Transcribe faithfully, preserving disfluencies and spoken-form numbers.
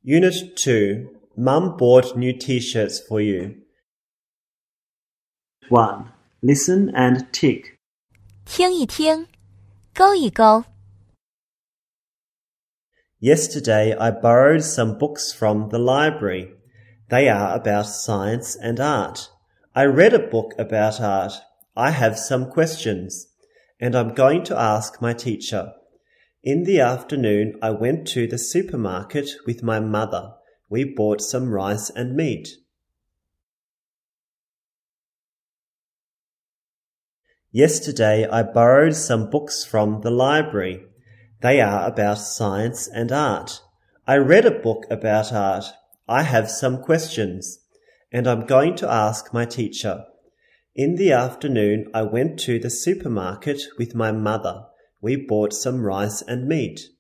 Unit two. Mum bought new t-shirts for you. one. Listen and tick. 听一听，勾一勾。 Yesterday I borrowed some books from the library. They are about science and art. I read a book about art. I have some questions, and I'm going to ask my teacher. In the afternoon I went to the supermarket with my mother. We bought some rice and meat. Yesterday I borrowed some books from the library. They are about science and art. I read a book about art. I have some questions, and I'm going to ask my teacher. In the afternoon I went to the supermarket with my mother. We bought some rice and meat.